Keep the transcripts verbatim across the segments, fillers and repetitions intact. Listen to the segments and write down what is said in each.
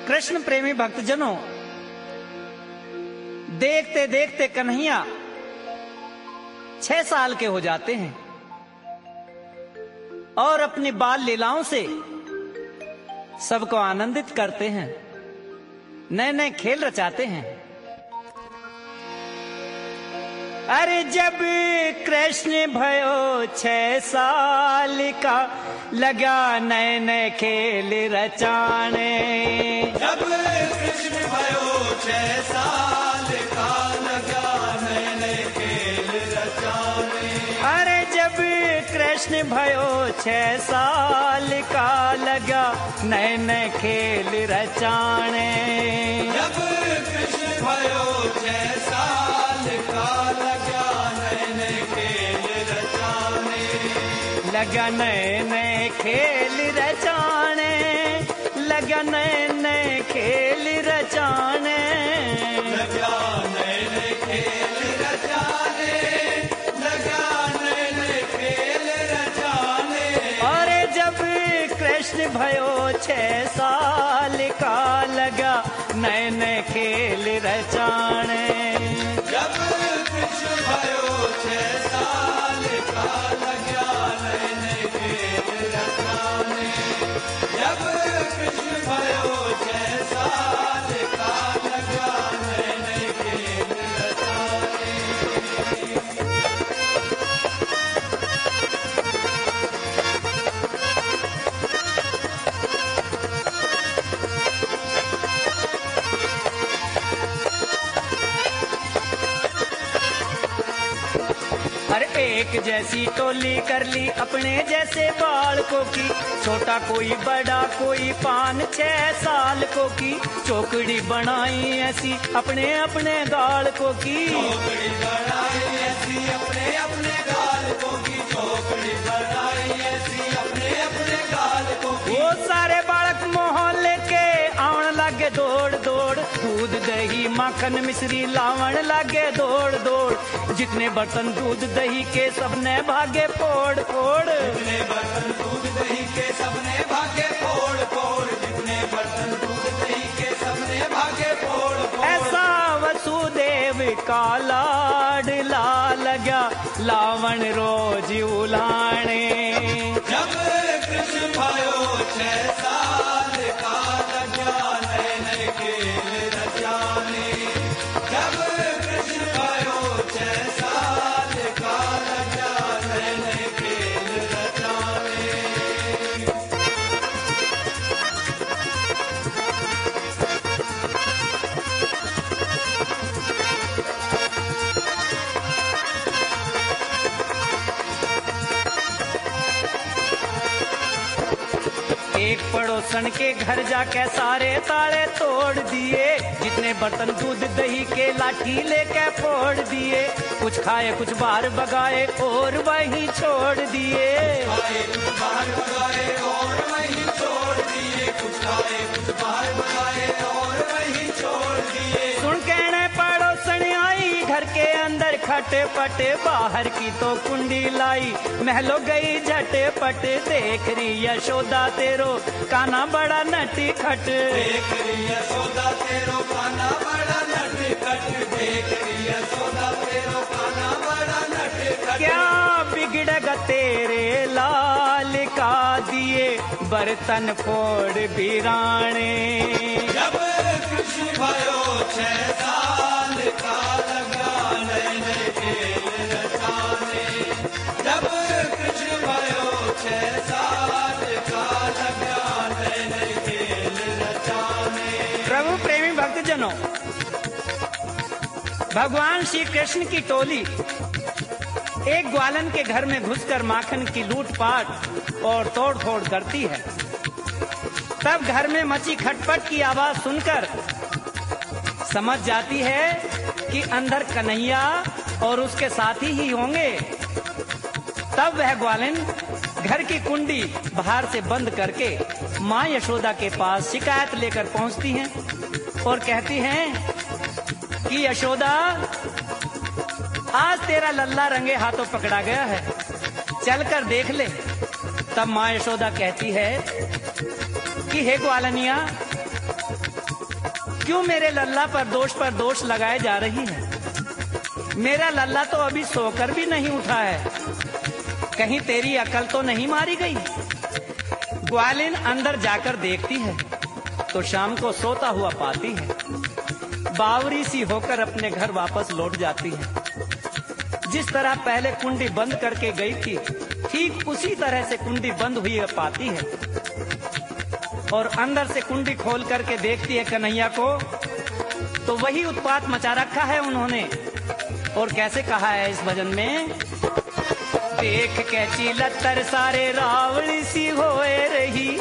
कृष्ण प्रेमी भक्तजनों, देखते देखते कन्हैया छह साल के हो जाते हैं और अपनी बाल लीलाओं से सबको आनंदित करते हैं, नए नए खेल रचाते हैं। अरे जब कृष्ण भयो छह साल का, लगा नए नए खेल रचाने। जब कृष्ण भयो छह साल का, लगा नए नए खेल रचाने। अरे जब कृष्ण भयो छह साल का, लगा नए नए खेल रचाने। जब कृष्ण भयो छह साल का, लगा नए नए खेल रचाने। लगा नए नए खेल रचाने, लगा नए नए खेल रचाने। लगा नए नए खेल रचाने, लगा नए नए खेल रचाने। और जब कृष्ण भयो छह साल का, लगा नए नए खेल रचाने। जब कृष्ण भयो छह साल का, लगा नए नए खेल रचाने। जब कृष्ण भयो छह साल का, लगा नए नए खेल रचाने। हर एक जैसी टोली कर ली अपने जैसे बालकों की, छोटा कोई बड़ा कोई पान छह साल को की। चौकड़ी बनाई ऐसी अपने अपने गालकों की, चौकड़ी बनाई ऐसी अपने अपने गालकों की। चौकड़ी बनाई ऐसी अपने अपने गालकों की। वो सारे बालक मोहल्ले के आवन लागे दौड़ दौड़, दूध दही माखन मिश्री लावण लागे दौड़ दौड़। जितने बर्तन दूध दही के सबने भागे फोड़ फोड़। जितने बर्तन दूध दही के सबने भागे फोड़ फोड़। जितने बर्तन दूध दही के सबने भागे फोड़ फोड़। ऐसा वसुदेव का लाडला, लगा लावण रोज उलाने। जब कृष्ण भयो छह साल का, लगा नए नए खेल रचाने। जब कृष्ण भयो छह साल का, लगा नए नए खेल रचाने। एक पड़ोसन के घर जाके सारे ताले तोड़ दिए। जितने बर्तन दूध दही के लाठी लेके फोड़ दिए। कुछ खाए कुछ बाहर बगाए और वहीं छोड़ दिए। खाए कुछ बाहर भगाए और वहीं छोड़ दिए। कुछ खाए कुछ बाहर भगाए और वहीं छोड़ दिए। सुन कहने पड़ोसन आई घर के अंदर खटे पटे, बाहर की तो कुंडी लाई महलो गई झटे पट। देख रही यशोदा तेरो काना बड़ा नटी खट। देख रही यशोदा तेरो काना बड़ा नटखट। देख रही यशोदा तेरो काना बड़ा नटखट। क्या बिगड़ेगा तेरे लाल का, दिए बर्तन फोड़ बिराने। जब कृष्ण भयो छह साल का, लगा नए नए खेल रचाने। जब कृष्ण भयो छह साल का, लगा नए नए खेल रचाने। प्रभु प्रेमी भक्तजनों, भगवान श्री कृष्ण की टोली एक ग्वालन के घर में घुसकर माखन की लूटपाट और तोड़ फोड़ करती है। तब घर में मची खटपट की आवाज सुनकर समझ जाती है कि अंदर कन्हैया और उसके साथी ही होंगे। तब वह ग्वालिन घर की कुंडी बाहर से बंद करके माँ यशोदा के पास शिकायत लेकर पहुंचती हैं और कहती हैं कि यशोदा, आज तेरा लल्ला रंगे हाथों पकड़ा गया है, चलकर देख ले। तब माँ यशोदा कहती है कि हे ग्वालनिया, क्यों मेरे लल्ला पर दोष पर दोष लगाए जा रही है? मेरा लल्ला तो अभी सोकर भी नहीं उठा है, कहीं तेरी अकल तो नहीं मारी गई? ग्वालिन अंदर जाकर देखती है तो शाम को सोता हुआ पाती है। बावरी सी होकर अपने घर वापस लौट जाती है। जिस तरह पहले कुंडी बंद करके गई थी, ठीक उसी तरह से कुंडी बंद हुई पाती है और अंदर से कुंडी खोल करके देखती है कन्हैया को, तो वही उत्पात मचा रखा है उन्होंने। और कैसे कहा है इस भजन में, देख कैची लत्तर सारे रावड़ी सी होए रही,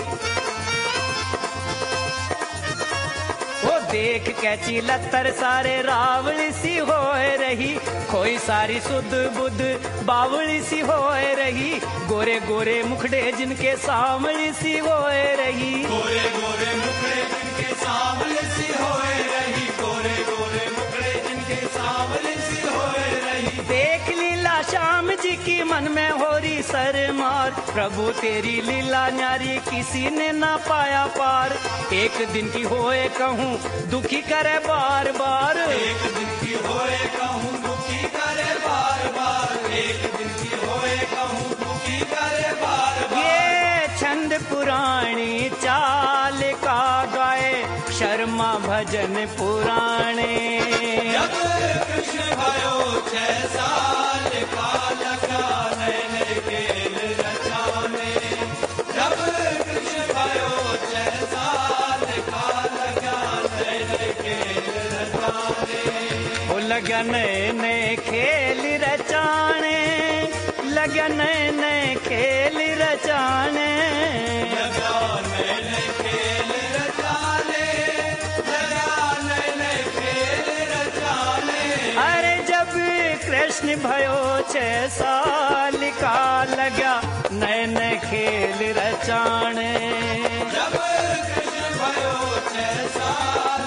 वो देख कैची लत्तर सारे रावड़ी सी होए रही, कोई सारी सुध बुध बावड़ी सी होए रही, गोरे गोरे मुखड़े जिनके सावली सी होए रही, गोरे गोरे मुखड़े जिनके सावले सी होए रही, गोरे गोरे मुखड़े जिनके सावले सी होए रही। देख लीला श्याम जी की मन में हो रही सरमार, प्रभु तेरी लीला न्यारी किसी ने ना पाया पार, एक दिन की होए कहूँ दुखी करे बार बार, एक दिन की होए कहूँ दुखी करे बार बार, एक दिन की होए कहूँ दुखी करे बार बार। ये छंद पुराणी चाल का गाए शर्मा भजन पुराणे, जब कृष्ण भयो छह साल का लगा नैन खेल रचाने, जब कृष्ण भयो छह साल का लगा नैन खेल रचाने, वो लगन ने खेल रचाने, लगन ने खेल रचाने, लगा नैन खेल रचाने, लगा नैन खेल रचाने। अरे जब कृष्ण भयो छह साल का लगा नैन खेल रचाने, जब कृष्ण भयो छह साल